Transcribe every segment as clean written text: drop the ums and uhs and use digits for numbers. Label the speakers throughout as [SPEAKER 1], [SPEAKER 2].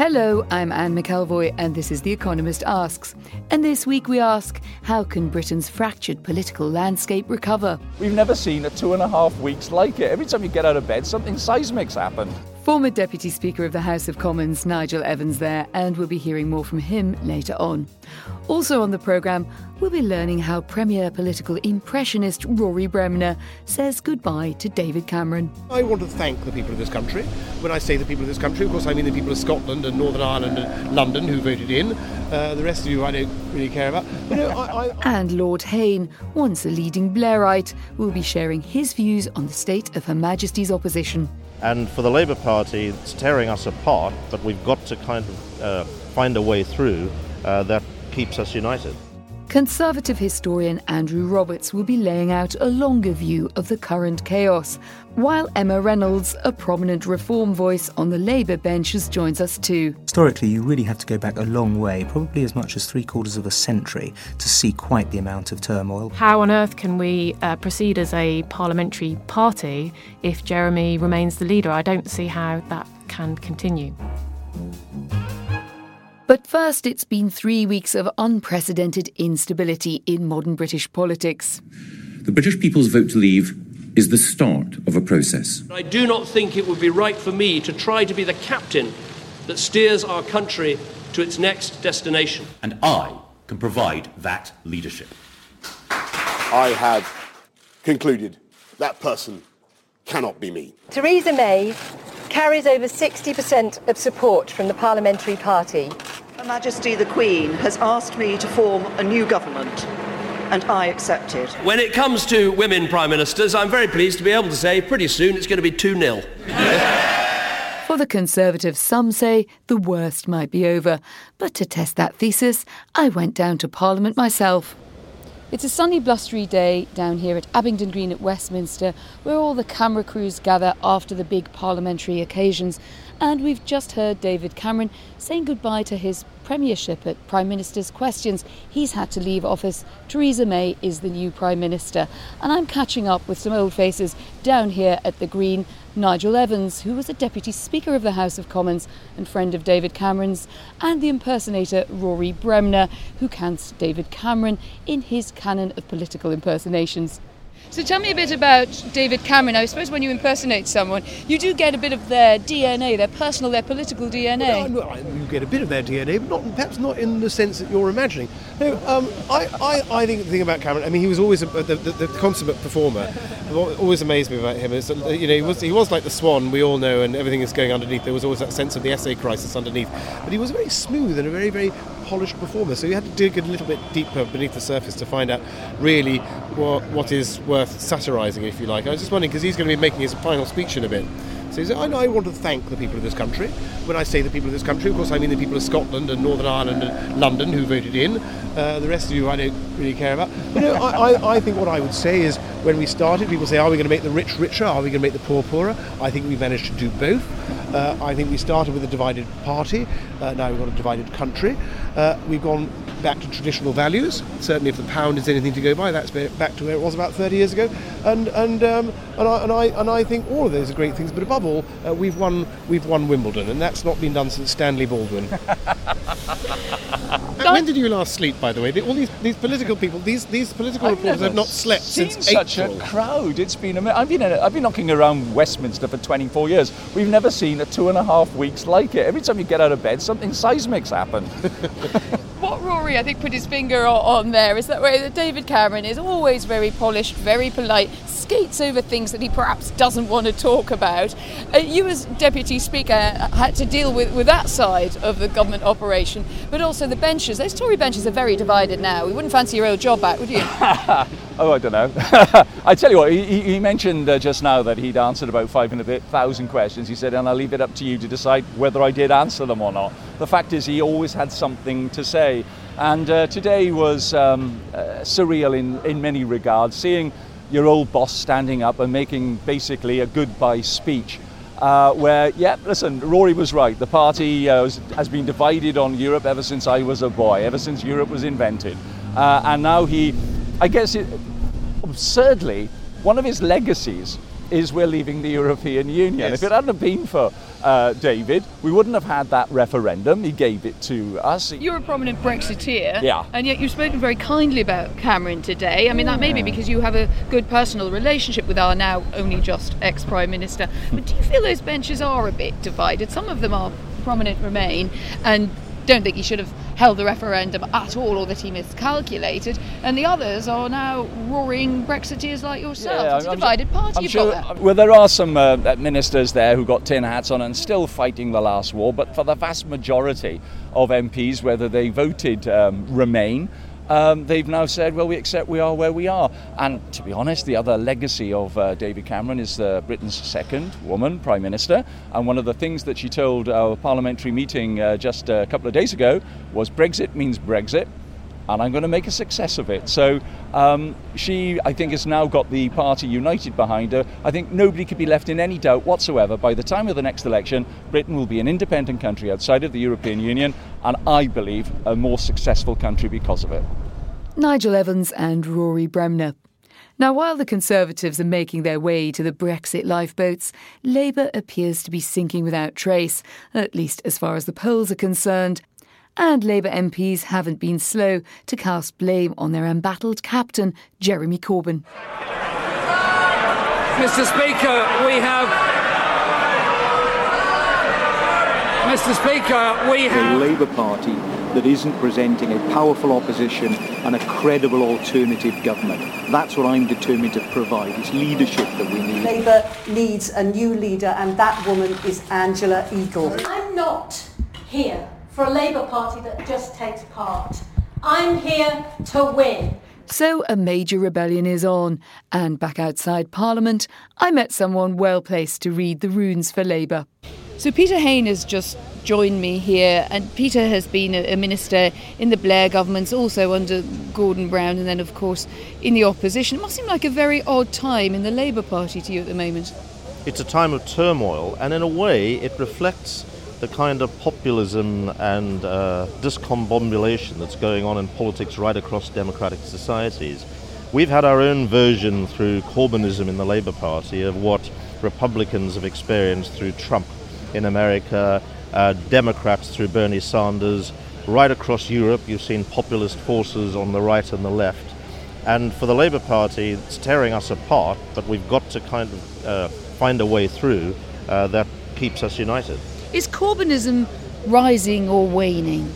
[SPEAKER 1] Hello, I'm Anne McElvoy and this is The Economist Asks. And this week we ask, how can Britain's fractured political landscape recover?
[SPEAKER 2] We've never seen 2.5 weeks like it. Every time you get out of bed, something seismic's happened.
[SPEAKER 1] Former Deputy Speaker of the House of Commons, Nigel Evans there, and we'll be hearing more from him later on. Also on the programme, we'll be learning how Premier political impressionist Rory Bremner says goodbye to David Cameron.
[SPEAKER 3] I want to thank the people of this country. When I say the people of this country, of course I mean the people of Scotland and Northern Ireland and London who voted in. The rest of you I don't really care about.
[SPEAKER 1] And Lord Hayne, once a leading Blairite, will be sharing his views on the state of Her Majesty's opposition.
[SPEAKER 4] And for the Labour Party, it's tearing us apart, but we've got to kind of find a way through that keeps us united.
[SPEAKER 1] Conservative historian Andrew Roberts will be laying out a longer view of the current chaos, while Emma Reynolds, a prominent reform voice on the Labour benches, joins us too.
[SPEAKER 5] Historically, you really have to go back a long way, probably as much as 3/4 of a century, to see quite the amount of turmoil.
[SPEAKER 6] How on earth can we proceed as a parliamentary party if Jeremy remains the leader? I don't see how that can continue.
[SPEAKER 1] But first, it's been 3 weeks of unprecedented instability in modern British politics.
[SPEAKER 7] The British people's vote to leave is the start of a process.
[SPEAKER 8] I do not think it would be right for me to try to be the captain that steers our country to its next destination.
[SPEAKER 9] And I can provide that leadership.
[SPEAKER 10] I have concluded that person cannot be me.
[SPEAKER 11] Theresa May carries over 60% of support from the parliamentary party.
[SPEAKER 12] Her Majesty the Queen has asked me to form a new government, and I accept it.
[SPEAKER 8] When it comes to women prime ministers, I'm very pleased to be able to say pretty soon it's going to be 2-0.
[SPEAKER 1] For the Conservatives, some say the worst might be over. But to test that thesis, I went down to Parliament myself. It's a sunny, blustery day down here at Abingdon Green at Westminster, where all the camera crews gather after the big parliamentary occasions. And we've just heard David Cameron saying goodbye to his premiership at Prime Minister's Questions. He's had to leave office. Theresa May is the new Prime Minister. And I'm catching up with some old faces down here at the Green. Nigel Evans, who was a Deputy Speaker of the House of Commons and friend of David Cameron's, and the impersonator Rory Bremner, who counts David Cameron in his canon of political impersonations. So tell me a bit about David Cameron. I suppose when you impersonate someone, you do get a bit of their DNA, their personal, their political DNA.
[SPEAKER 3] Well, you get a bit of their DNA, but perhaps not in the sense that you're imagining. No, I think the thing about Cameron, I mean, he was always the consummate performer. What always amazed me about him is that, he was like the Swan, we all know, and everything is going underneath. There was always that sense of the essay crisis underneath. But he was very smooth and a very, very polished performer. So you had to dig a little bit deeper beneath the surface to find out really what is worth satirising, if you like. I was just wondering, because he's going to be making his final speech in a bit. So he said, I want to thank the people of this country. When I say the people of this country, of course I mean the people of Scotland and Northern Ireland and London who voted in. The rest of you I don't really care about. But I think what I would say is, when we started, people say, are we going to make the rich richer? Are we going to make the poor poorer? I think we managed to do both. I think we started with a divided party. Now we've got a divided country. We've gone back to traditional values. Certainly, if the pound is anything to go by, that's back to where it was about 30 years ago. And I think all of those are great things. But above all, we've won Wimbledon, and that's not been done since Stanley Baldwin. When did you last sleep, by the way? All these political people, these political reporters have not slept since April.
[SPEAKER 2] Such a crowd. It's been I've been knocking around Westminster for 24 years. We've never seen 2.5 weeks like it. Every time you get out of bed, something seismic's happened.
[SPEAKER 1] What Rory, I think, put his finger on there is that way that David Cameron is always very polished, very polite, skates over things that he perhaps doesn't want to talk about. You as Deputy Speaker had to deal with that side of the government operation, but also the benches. Those Tory benches are very divided now. You wouldn't fancy your old job back, would you?
[SPEAKER 2] Oh, I don't know. I tell you what, he mentioned just now that he'd answered about 500,000 questions. He said, and I'll leave it up to you to decide whether I did answer them or not. The fact is, he always had something to say. And today was surreal in many regards, seeing your old boss standing up and making basically a goodbye speech. Listen, Rory was right. The party has been divided on Europe ever since I was a boy, ever since Europe was invented. And now absurdly, one of his legacies is we're leaving the European Union.
[SPEAKER 3] Yes.
[SPEAKER 2] If it hadn't been for David, we wouldn't have had that referendum. He gave it to us.
[SPEAKER 1] You're a prominent Brexiteer,
[SPEAKER 2] yeah,
[SPEAKER 1] and yet you've spoken very kindly about Cameron today. I mean, that may be because you have a good personal relationship with our now only just ex-Prime Minister. But do you feel those benches are a bit divided? Some of them are prominent Remain and don't think he should have held the referendum at all, or that he miscalculated, and the others are now roaring Brexiteers like yourself.
[SPEAKER 2] Yeah,
[SPEAKER 1] it's a divided party. You've got that.
[SPEAKER 2] Well, there are some ministers there who got tin hats on and still fighting the last war, but for the vast majority of MPs, whether they voted Remain, they've now said, well, we accept we are where we are. And to be honest, the other legacy of David Cameron is Britain's second woman Prime Minister. And one of the things that she told our parliamentary meeting just a couple of days ago was Brexit means Brexit, and I'm going to make a success of it. So she, I think, has now got the party united behind her. I think nobody could be left in any doubt whatsoever. By the time of the next election, Britain will be an independent country outside of the European Union, and I believe a more successful country because of it.
[SPEAKER 1] Nigel Evans and Rory Bremner. Now, while the Conservatives are making their way to the Brexit lifeboats, Labour appears to be sinking without trace, at least as far as the polls are concerned. And Labour MPs haven't been slow to cast blame on their embattled captain, Jeremy Corbyn.
[SPEAKER 13] Mr. Speaker, we have a Labour Party that isn't presenting a powerful opposition and a credible alternative government. That's what I'm determined to provide. It's leadership that we need.
[SPEAKER 14] Labour needs a new leader, and that woman is Angela Eagle.
[SPEAKER 15] I'm not here for a Labour Party that just takes part. I'm here to win.
[SPEAKER 1] So a major rebellion is on, and back outside Parliament, I met someone well placed to read the runes for Labour. So Peter Hain has just joined me here, and Peter has been a minister in the Blair governments, also under Gordon Brown, and then of course in the opposition. It must seem like a very odd time in the Labour Party to you at the moment.
[SPEAKER 4] It's a time of turmoil, and in a way it reflects the kind of populism and discombobulation that's going on in politics right across democratic societies. We've had our own version through Corbynism in the Labour Party of what Republicans have experienced through Trump in America, Democrats through Bernie Sanders. Right across Europe you've seen populist forces on the right and the left. And for the Labour Party, it's tearing us apart, but we've got to kind of find a way through that keeps us united.
[SPEAKER 1] Is Corbynism rising or waning?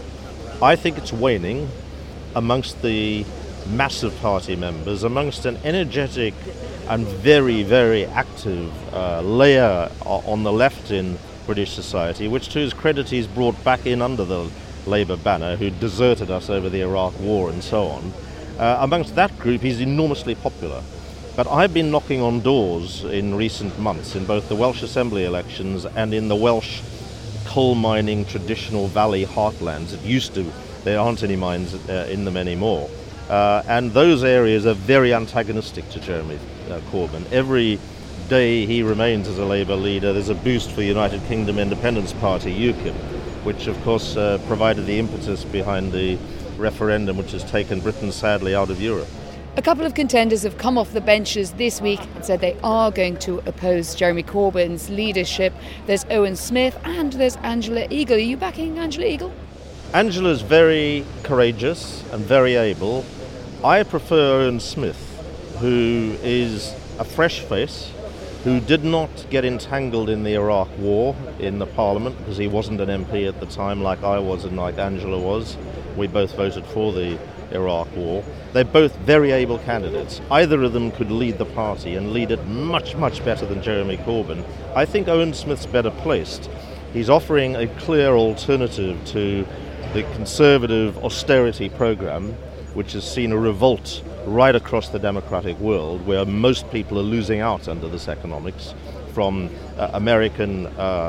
[SPEAKER 4] I think it's waning amongst the massive party members, amongst an energetic and very, very active layer on the left in British society, which to his credit he's brought back in under the Labour banner, who deserted us over the Iraq War and so on. Amongst that group he's enormously popular. But I've been knocking on doors in recent months in both the Welsh Assembly elections and in the Welsh coal mining traditional valley heartlands. It used to, there aren't any mines in them anymore. And those areas are very antagonistic to Jeremy Corbyn. Every day he remains as a Labour leader, there's a boost for the United Kingdom Independence Party, UKIP, which of course provided the impetus behind the referendum which has taken Britain sadly out of Europe.
[SPEAKER 1] A couple of contenders have come off the benches this week and said they are going to oppose Jeremy Corbyn's leadership. There's Owen Smith and there's Angela Eagle. Are you backing Angela Eagle?
[SPEAKER 4] Angela's very courageous and very able. I prefer Owen Smith, who is a fresh face, who did not get entangled in the Iraq War in the Parliament because he wasn't an MP at the time like I was and like Angela was. We both voted for the Iraq War. They're both very able candidates. Either of them could lead the party and lead it much, much better than Jeremy Corbyn. I think Owen Smith's better placed. He's offering a clear alternative to the Conservative austerity programme, which has seen a revolt right across the democratic world, where most people are losing out under this economics, from American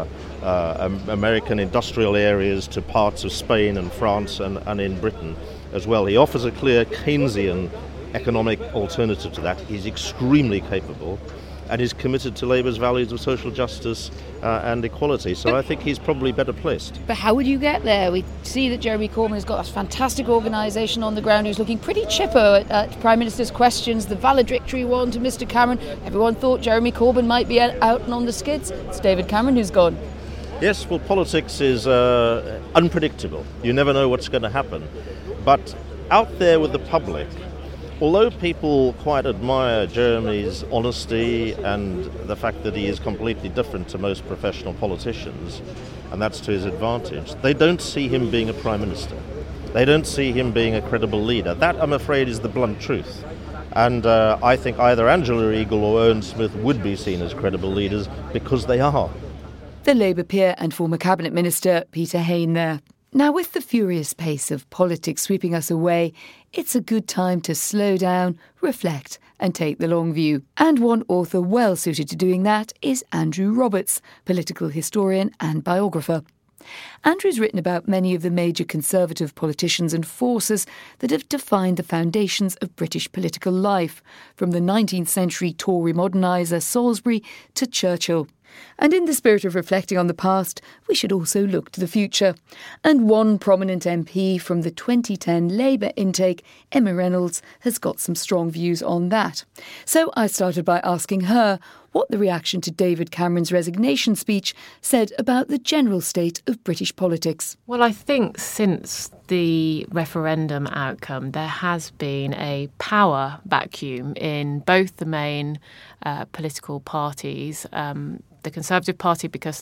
[SPEAKER 4] industrial areas to parts of Spain and France and in Britain as well. He offers a clear Keynesian economic alternative to that. He's extremely capable. and is committed to Labour's values of social justice and equality. So I think he's probably better placed.
[SPEAKER 1] But how would you get there? We see that Jeremy Corbyn has got a fantastic organisation on the ground who's looking pretty chipper at Prime Minister's questions. The valedictory one to Mr Cameron. Everyone thought Jeremy Corbyn might be out and on the skids. It's David Cameron who's gone.
[SPEAKER 4] Yes, well, politics is unpredictable. You never know what's going to happen. But out there with the public, although people quite admire Jeremy's honesty and the fact that he is completely different to most professional politicians, and that's to his advantage, they don't see him being a Prime Minister. They don't see him being a credible leader. That, I'm afraid, is the blunt truth. And I think either Angela Eagle or Owen Smith would be seen as credible leaders because they are.
[SPEAKER 1] The Labour peer and former Cabinet Minister Peter Hain there. Now, with the furious pace of politics sweeping us away, it's a good time to slow down, reflect and take the long view. And one author well suited to doing that is Andrew Roberts, political historian and biographer. Andrew's written about many of the major Conservative politicians and forces that have defined the foundations of British political life, from the 19th century Tory moderniser Salisbury to Churchill. And in the spirit of reflecting on the past, we should also look to the future. And one prominent MP from the 2010 Labour intake, Emma Reynolds, has got some strong views on that. So I started by asking her what the reaction to David Cameron's resignation speech said about the general state of British politics.
[SPEAKER 6] Well, I think since the referendum outcome, there has been a power vacuum in both the main political parties. The Conservative Party, because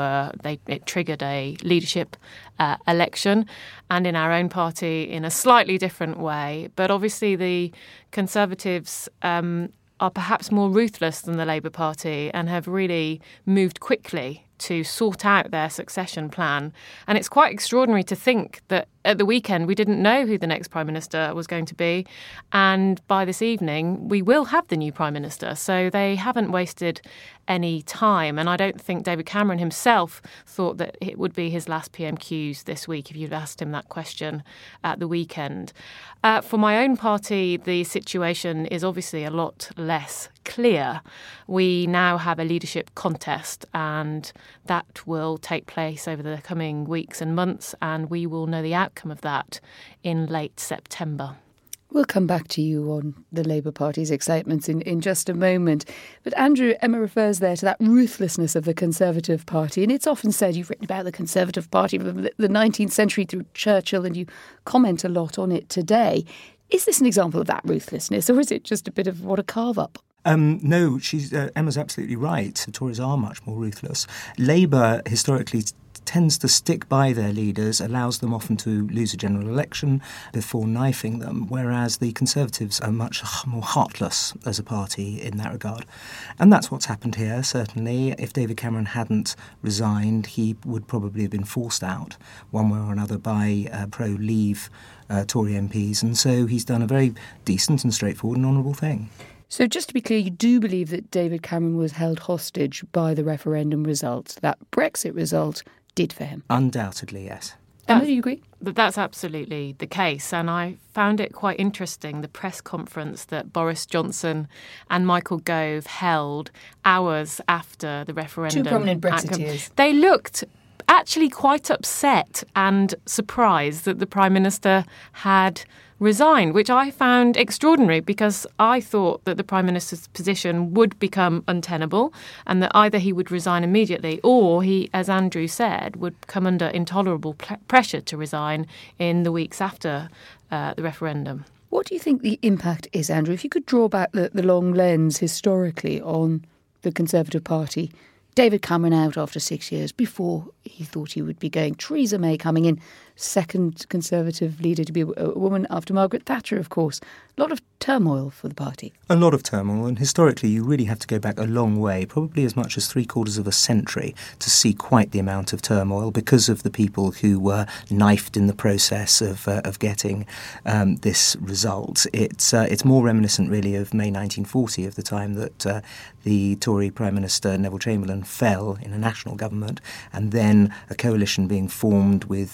[SPEAKER 6] it triggered a leadership election, and in our own party in a slightly different way. But obviously the Conservatives are perhaps more ruthless than the Labour Party and have really moved quickly to sort out their succession plan. And it's quite extraordinary to think that at the weekend we didn't know who the next Prime Minister was going to be. And by this evening, we will have the new Prime Minister. So they haven't wasted any time. And I don't think David Cameron himself thought that it would be his last PMQs this week if you'd asked him that question at the weekend. For my own party, the situation is obviously a lot less clear. We now have a leadership contest, and that will take place over the coming weeks and months, and we will know the outcome of that in late September.
[SPEAKER 1] We'll come back to you on the Labour Party's excitements in just a moment. But Andrew, Emma refers there to that ruthlessness of the Conservative Party. And it's often said, you've written about the Conservative Party from the 19th century through Churchill, and you comment a lot on it today. Is this an example of that ruthlessness, or is it just a bit of what a carve-up?
[SPEAKER 5] No, Emma's absolutely right. The Tories are much more ruthless. Labour historically tends to stick by their leaders, allows them often to lose a general election before knifing them, whereas the Conservatives are much more heartless as a party in that regard. And that's what's happened here, certainly. If David Cameron hadn't resigned, he would probably have been forced out one way or another by pro-Leave Tory MPs, and so he's done a very decent and straightforward and honourable thing.
[SPEAKER 1] So just to be clear, you do believe that David Cameron was held hostage by the referendum result, that Brexit result did for him?
[SPEAKER 5] Undoubtedly, yes.
[SPEAKER 1] Emma, do you agree?
[SPEAKER 6] That's absolutely the case. And I found it quite interesting, the press conference that Boris Johnson and Michael Gove held hours after the referendum.
[SPEAKER 1] Two prominent Brexiteers.
[SPEAKER 6] They looked actually quite upset and surprised that the Prime Minister had resigned, which I found extraordinary because I thought that the Prime Minister's position would become untenable and that either he would resign immediately or he, as Andrew said, would come under intolerable pressure to resign in the weeks after the referendum.
[SPEAKER 1] What do you think the impact is, Andrew? If you could draw back the long lens historically on the Conservative Party, David Cameron out after 6 years before he thought he would be going. Theresa May coming in, second Conservative leader to be a woman after Margaret Thatcher, of course. A lot of turmoil for the party.
[SPEAKER 5] A lot of turmoil, and historically you really have to go back a long way, probably as much as 3/4 of a century, to see quite the amount of turmoil because of the people who were knifed in the process of getting this result. It's more reminiscent really of May 1940, of the time that the Tory Prime Minister Neville Chamberlain fell in a national government, and then a coalition being formed with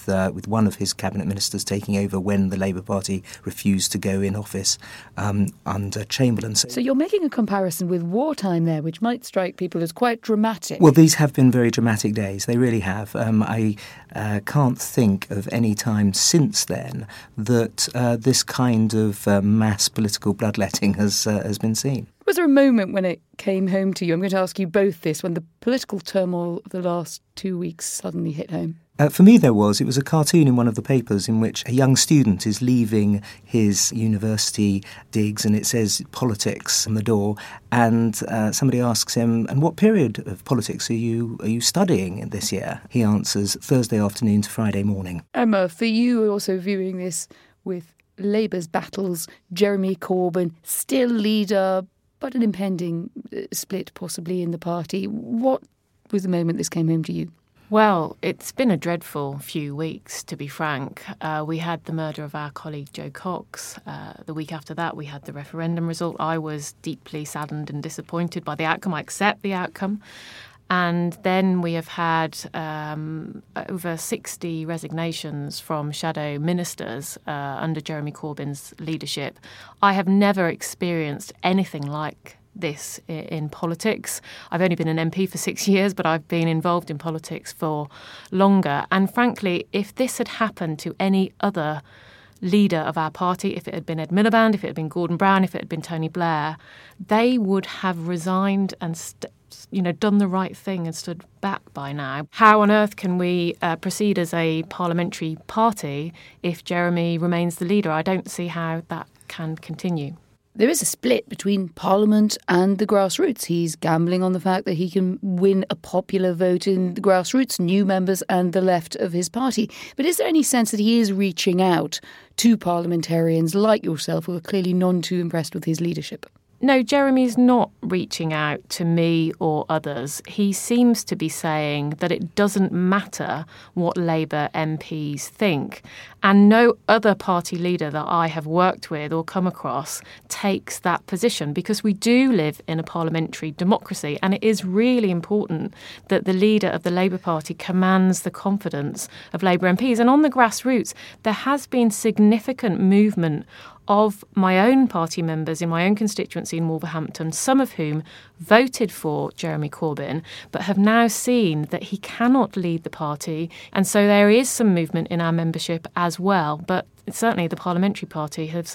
[SPEAKER 5] one of his cabinet ministers taking over when the Labour Party refused to go in office under Chamberlain.
[SPEAKER 1] So you're making a comparison with wartime there, which might strike people as quite dramatic.
[SPEAKER 5] Well, these have been very dramatic days. They really have. I can't think of any time since then that this kind of mass political bloodletting has been seen.
[SPEAKER 1] Was there a moment when it came home to you? I'm going to ask you both this, when the political turmoil of the last 2 weeks suddenly hit home.
[SPEAKER 5] For me, there was. It was a cartoon in one of the papers in which a young student is leaving his university digs and it says politics on the door, and somebody asks him, and what period of politics are you studying this year? He answers, Thursday afternoon to Friday morning.
[SPEAKER 1] Emma, for you also viewing this with Labour's battles, Jeremy Corbyn, still leader, but an impending split possibly in the party. What was the moment this came home to you?
[SPEAKER 6] Well, it's been a dreadful few weeks, to be frank. We had the murder of our colleague Jo Cox. The week after that, we had the referendum result. I was deeply saddened and disappointed by the outcome. I accept the outcome. And then we have had over 60 resignations from shadow ministers under Jeremy Corbyn's leadership. I have never experienced anything like this in politics. I've only been an MP for 6 years, but I've been involved in politics for longer. And frankly, if this had happened to any other leader of our party, if it had been Ed Miliband, if it had been Gordon Brown, if it had been Tony Blair, they would have resigned and done the right thing and stood back by now. How on earth can we proceed as a parliamentary party if Jeremy remains the leader? I don't see how that can continue.
[SPEAKER 1] There is a split between Parliament and the grassroots. He's gambling on the fact that he can win a popular vote in the grassroots, new members and the left of his party. But is there any sense that he is reaching out to parliamentarians like yourself who are clearly none too impressed with his leadership?
[SPEAKER 6] No, Jeremy's not reaching out to me or others. He seems to be saying that it doesn't matter what Labour MPs think. And no other party leader that I have worked with or come across takes that position, because we do live in a parliamentary democracy, and it is really important that the leader of the Labour Party commands the confidence of Labour MPs. And on the grassroots, there has been significant movement of my own party members in my own constituency in Wolverhampton, some of whom voted for Jeremy Corbyn, but have now seen that he cannot lead the party. And so there is some movement in our membership as well. But certainly the parliamentary party has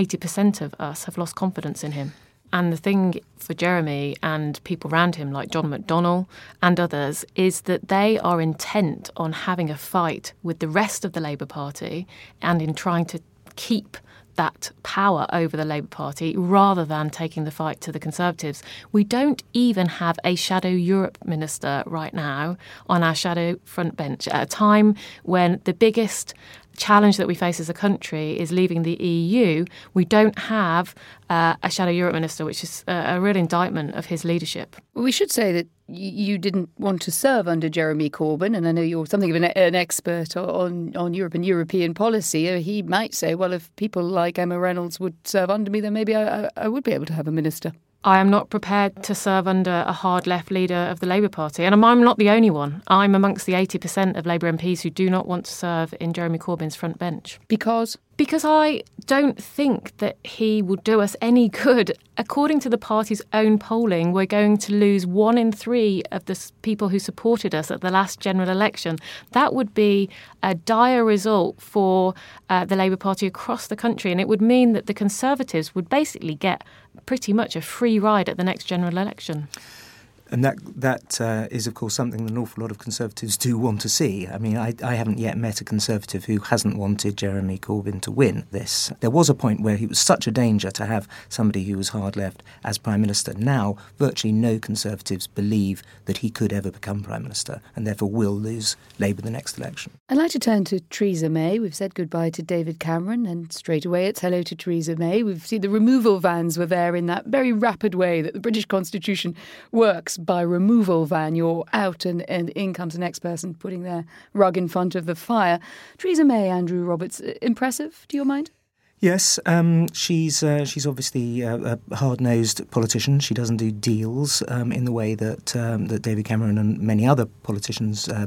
[SPEAKER 6] 80% of us have lost confidence in him. And the thing for Jeremy and people around him, like John McDonnell and others, is that they are intent on having a fight with the rest of the Labour Party and in trying to keep that power over the Labour Party rather than taking the fight to the Conservatives. We don't even have a Shadow Europe minister right now on our shadow front bench at a time when the biggest challenge that we face as a country is leaving the EU. We don't have a Shadow Europe minister, which is a real indictment of his leadership.
[SPEAKER 1] Well, we should say that you didn't want to serve under Jeremy Corbyn, and I know you're something of an expert on Europe and European policy. He might say, well, if people like Emma Reynolds would serve under me, then maybe I would be able to have a minister.
[SPEAKER 6] I am not prepared to serve under a hard left leader of the Labour Party. And I'm not the only one. I'm amongst the 80% of Labour MPs who do not want to serve in Jeremy Corbyn's front bench.
[SPEAKER 1] Because?
[SPEAKER 6] Because I don't think that he will do us any good. According to the party's own polling, we're going to lose 1 in 3 of the people who supported us at the last general election. That would be a dire result for the Labour Party across the country, and it would mean that the Conservatives would basically get pretty much a free ride at the next general election.
[SPEAKER 5] And that is, of course, something that an awful lot of Conservatives do want to see. I mean, I haven't yet met a Conservative who hasn't wanted Jeremy Corbyn to win this. There was a point where he was such a danger to have somebody who was hard left as Prime Minister. Now, virtually no Conservatives believe that he could ever become Prime Minister and therefore will lose Labour the next election.
[SPEAKER 1] I'd like to turn to Theresa May. We've said goodbye to David Cameron and straight away it's hello to Theresa May. We've seen the removal vans were there in that very rapid way that the British Constitution works. By removal van, you're out and in comes the next person putting their rug in front of the fire. Theresa May, Andrew Roberts, impressive to your mind?
[SPEAKER 5] Yes, she's obviously a hard-nosed politician. She doesn't do deals in the way that David Cameron and many other politicians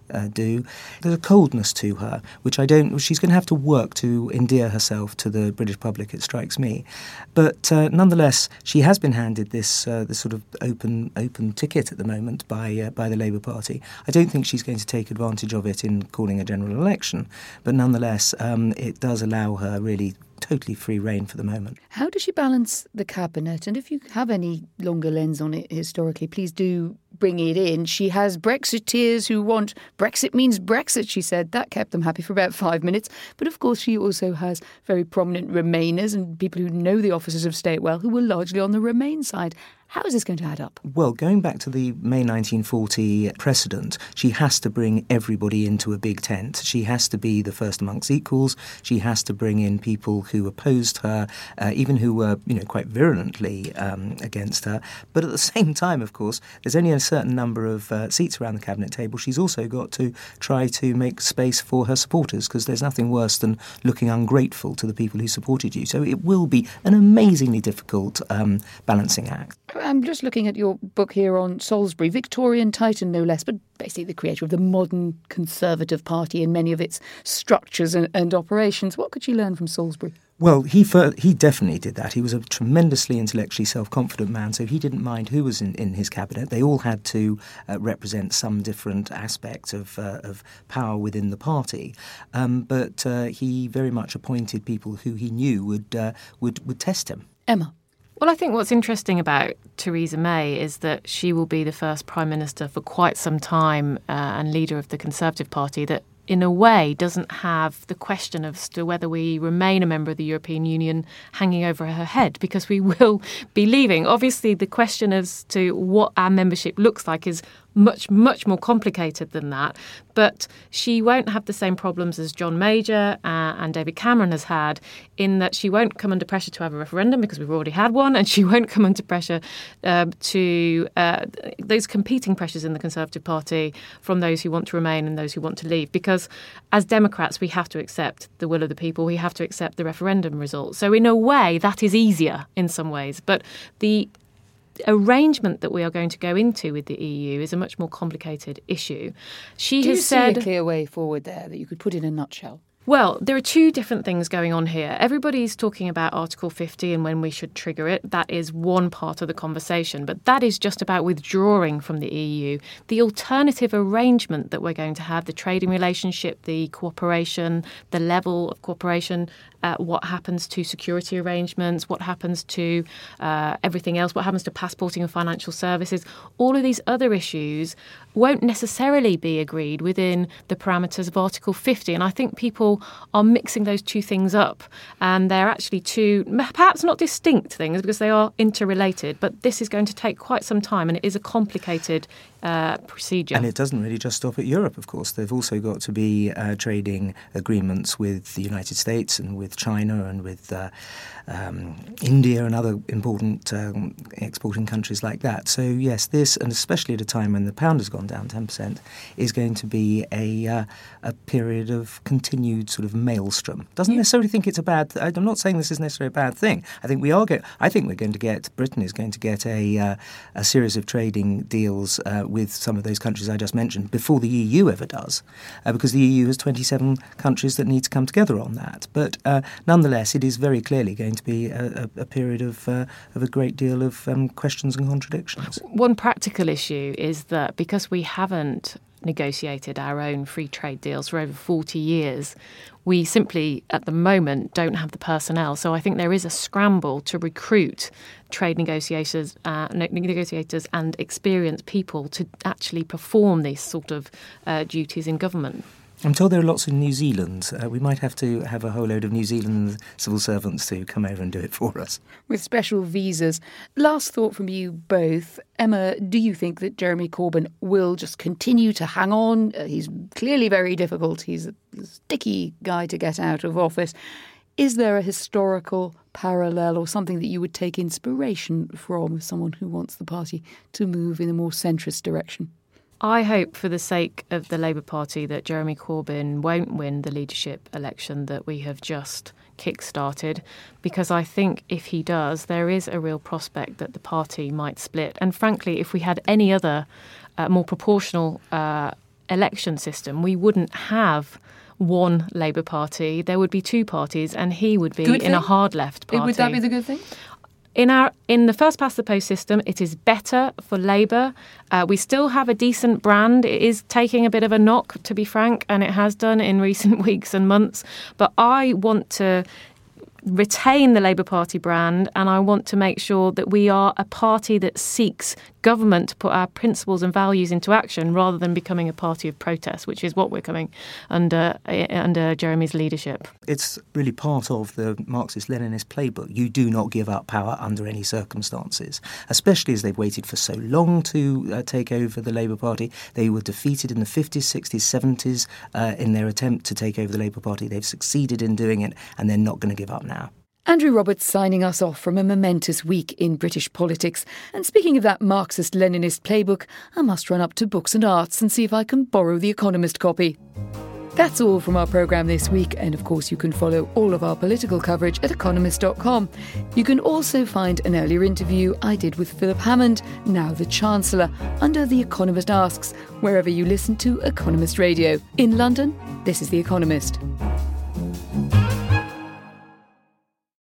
[SPEAKER 5] do. There's a coldness to her, which she's going to have to work to endear herself to the British public, it strikes me. But nonetheless, she has been handed this sort of open ticket at the moment by the Labour Party. I don't think she's going to take advantage of it in calling a general election, but nonetheless, it does allow her really totally free rein for the moment.
[SPEAKER 1] How does she balance the cabinet? And if you have any longer lens on it historically, please do bring it in. She has Brexiteers who want Brexit means Brexit, she said. That kept them happy for about 5 minutes. But of course, she also has very prominent Remainers and people who know the officers of state well who were largely on the Remain side. How is this going to add up?
[SPEAKER 5] Well, going back to the May 1940 precedent, she has to bring everybody into a big tent. She has to be the first amongst equals. She has to bring in people who opposed her, even who were, quite virulently against her. But at the same time, of course, there's only a certain number of seats around the cabinet table. She's also got to try to make space for her supporters, because there's nothing worse than looking ungrateful to the people who supported you. So it will be an amazingly difficult balancing act.
[SPEAKER 1] I'm just looking at your book here on Salisbury, Victorian Titan no less, but basically the creator of the modern Conservative Party in many of its structures and operations. What could she learn from Salisbury?
[SPEAKER 5] Well, he definitely did that. He was a tremendously intellectually self-confident man, so he didn't mind who was in his cabinet. They all had to represent some different aspect of power within the party. But he very much appointed people who he knew would test him.
[SPEAKER 1] Emma?
[SPEAKER 6] Well, I think what's interesting about Theresa May is that she will be the first Prime Minister for quite some time and leader of the Conservative Party that, in a way, doesn't have the question as to whether we remain a member of the European Union hanging over her head, because we will be leaving. Obviously, the question as to what our membership looks like is much, much more complicated than that. But she won't have the same problems as John Major and David Cameron has had, in that she won't come under pressure to have a referendum because we've already had one, and she won't come under pressure to those competing pressures in the Conservative Party from those who want to remain and those who want to leave. Because as Democrats, we have to accept the will of the people. We have to accept the referendum result. So in a way, that is easier in some ways. But the arrangement that we are going to go into with the EU is a much more complicated issue.
[SPEAKER 1] Do you see a clear way forward there that you could put in a nutshell?
[SPEAKER 6] Well, there are two different things going on here. Everybody's talking about Article 50 and when we should trigger it. That is one part of the conversation, but that is just about withdrawing from the EU. The alternative arrangement that we're going to have, the trading relationship, the cooperation, the level of cooperation, what happens to security arrangements, what happens to everything else, what happens to passporting and financial services, all of these other issues won't necessarily be agreed within the parameters of Article 50. And I think people are mixing those two things up. And they're actually two, perhaps not distinct things, because they are interrelated. But this is going to take quite some time, and it is a complicated procedure.
[SPEAKER 5] And it doesn't really just stop at Europe, of course. They've also got to be trading agreements with the United States and with China and with India and other important exporting countries like that. So yes, this, and especially at a time when the pound has gone down 10%, is going to be a period of continued sort of maelstrom. Doesn't necessarily think it's a bad. I'm not saying this is necessarily a bad thing. I think we're going to get. Britain is going to get a series of trading deals with some of those countries I just mentioned before the EU ever does, because the EU has 27 countries that need to come together on that. But nonetheless, it is very clearly going to be a period of a great deal of questions and contradictions.
[SPEAKER 6] One practical issue is that because we haven't negotiated our own free trade deals for over 40 years, we simply, at the moment, don't have the personnel. So I think there is a scramble to recruit trade negotiators and experienced people to actually perform these sort of duties in government.
[SPEAKER 5] I'm told there are lots in New Zealand. We might have to have a whole load of New Zealand civil servants to come over and do it for us.
[SPEAKER 1] With special visas. Last thought from you both. Emma, do you think that Jeremy Corbyn will just continue to hang on? He's clearly very difficult. He's a sticky guy to get out of office. Is there a historical parallel or something that you would take inspiration from, someone who wants the party to move in a more centrist direction?
[SPEAKER 6] I hope for the sake of the Labour Party that Jeremy Corbyn won't win the leadership election that we have just kick-started, because I think if he does, there is a real prospect that the party might split. And frankly, if we had any other more proportional election system, we wouldn't have one Labour Party. There would be two parties, and he would be in a hard left party.
[SPEAKER 1] Would that be the good thing?
[SPEAKER 6] In the first past the post system, it is better for Labour. We still have a decent brand. It is taking a bit of a knock, to be frank, and it has done in recent weeks and months. But I want to retain the Labour Party brand, and I want to make sure that we are a party that seeks government to put our principles and values into action rather than becoming a party of protest, which is what we're coming under Jeremy's leadership.
[SPEAKER 5] It's really part of the Marxist-Leninist playbook. You do not give up power under any circumstances, especially as they've waited for so long to take over the Labour Party. They were defeated in the 50s, 60s, 70s in their attempt to take over the Labour Party. They've succeeded in doing it, and they're not going to give up now.
[SPEAKER 1] Andrew Roberts signing us off from a momentous week in British politics. And speaking of that Marxist-Leninist playbook, I must run up to Books and Arts and see if I can borrow the Economist copy. That's all from our programme this week, and of course you can follow all of our political coverage at economist.com. You can also find an earlier interview I did with Philip Hammond, now the Chancellor, under The Economist Asks, wherever you listen to Economist Radio. In London, this is The Economist.